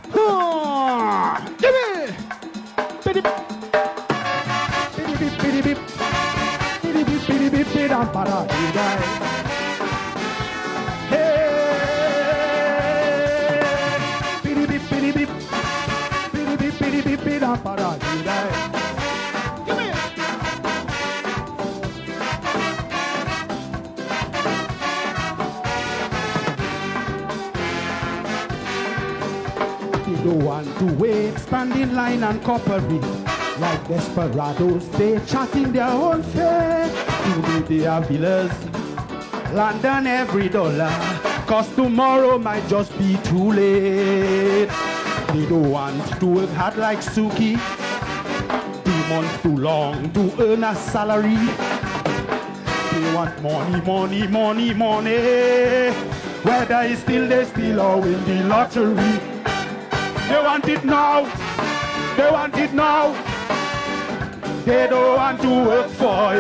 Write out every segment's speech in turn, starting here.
Give me. Biddy bip. Biddy bip, biddy bip. Biddy bip, biddy bip, biddy dam para di dai. Hey. Biddy bip, biddy bip. Biddy bip, biddy bip, biddy dam para di dai. Give me. They don't want to wait, stand in line and cooperate. Like desperados, they chatting their own fate. Today they are villas, London every dollar. Cause tomorrow might just be too late. They don't want to work hard like Suki. 2 months too long to earn a salary. They want money, money, money, money. Whether it's still they steal or win the lottery. They want it now. They want it now. They don't want to work for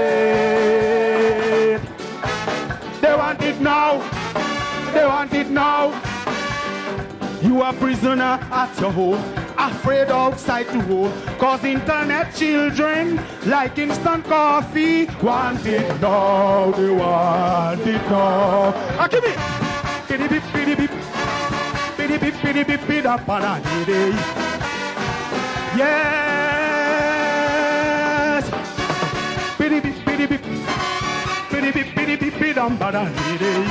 it. They want it now. They want it now. You are prisoner at your home, afraid outside to go. Cause internet children, like instant coffee, want it now. They want it now. Ah, give me. Biddy bip, biddy bip. Biddy bip, biddy bip, biddy up and a day. Yes. Biddy bip, biddy bip. Biddy bip, biddy bip, biddy up and a day.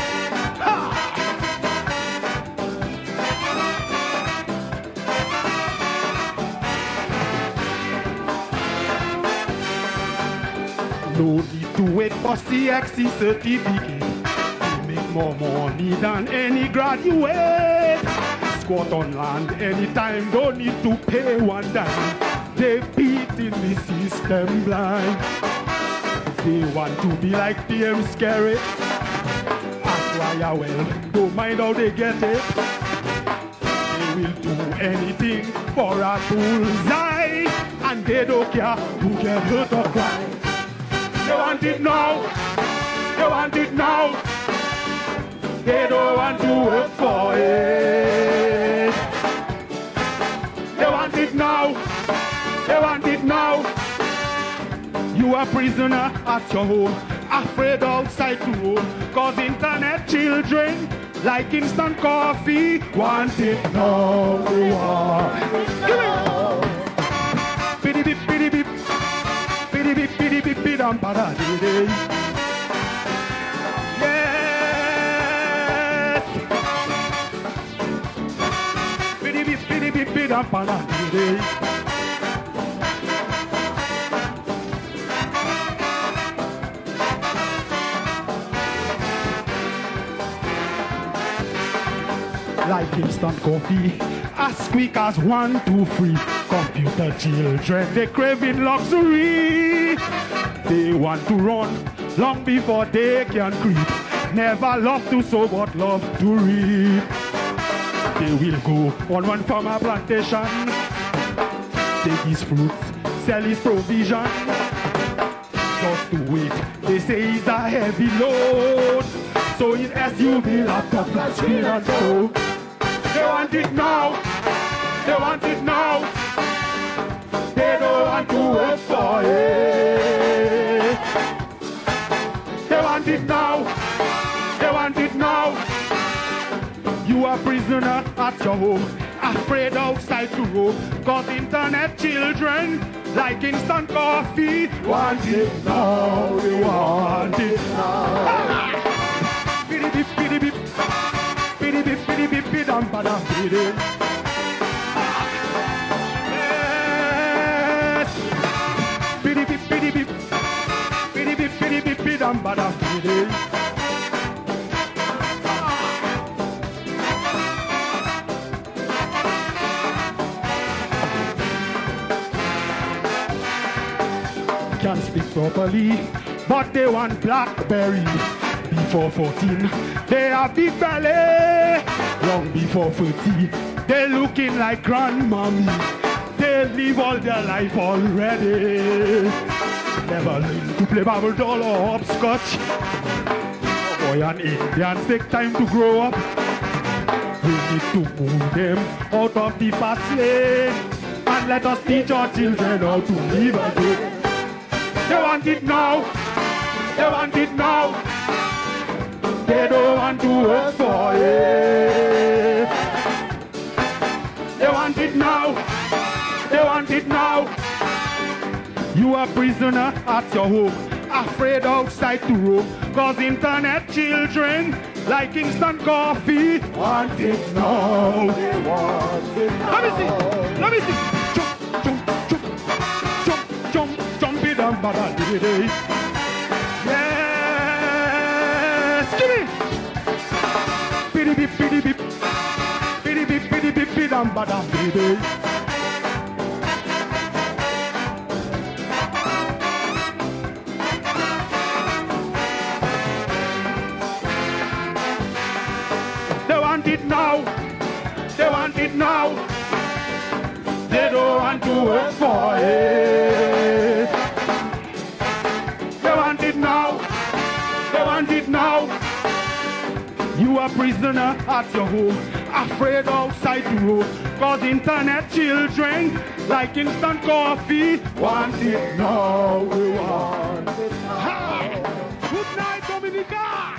No need to wait for CXC certificate. They make more money than any graduate. Squat on land anytime, don't need to pay one dime. They beat in the system blind. They want to be like TM Scary. Acquire well, don't mind how they get it. They will do anything for a bullseye. And they don't care who get hurt or cry. They want it now. They want it now. They don't want to work for it. They want it now. They want it now. You are prisoner at your home, afraid outside to roam. Cause internet children, like instant coffee, want it now. They want it now. Biddy bip, biddy bip. Biddy bip, biddy bip, biddy dam para di day. Yes. Biddy bip, biddy bip, biddy dam para di day. Like instant coffee, as quick as 1, 2, 3. Computer children, they craving luxury. They want to run long before they can creep. Never love to sow, but love to reap. They will go on one farmer plantation, take his fruits, sell his provision. Just to wait, they say it's a heavy load. So in SUV, laptop, flat screen and so. They want it now. They want it now. They don't want to work for it. They want it now. They want it now. You are prisoner at your home, afraid outside to roam. Cause internet children, like instant coffee, want it now. They want it now. Biddy bip, biddy bip. Biddy bip, biddy bip, biddy dam ba dam biddy. Yes. Biddy bip, biddy bip. Biddy bip, biddy bip, biddy dam ba dam biddy. Can't speak properly, but they want BlackBerry. Before 14, they have big belly. Long before 30, they looking like grandmommy. They live all their life already. Never learn to play bubble doll or hopscotch. Boy and Indians take time to grow up. When need to move them out of the fast lane. And let us teach our children how to live again. They want it now. They want it now. They don't want to work for it. They want it now. They want it now. You are prisoner at your home, afraid outside to roam. Cause internet children like instant coffee want it now. They want it now. Let me see. Let me see. Jump, jump, jump, jump, jump, jump it down, bada, dee. Yes, give me. Biddy bip, biddy bip, biddy bip, biddy bip, biddy dum, bada, dee. They want it now. They want it now. They don't want to work for it. They want it now. They want it now. You are prisoner at your home, afraid outside the road. Cause internet children like instant coffee want it now. We want it now. Good night, Dominica.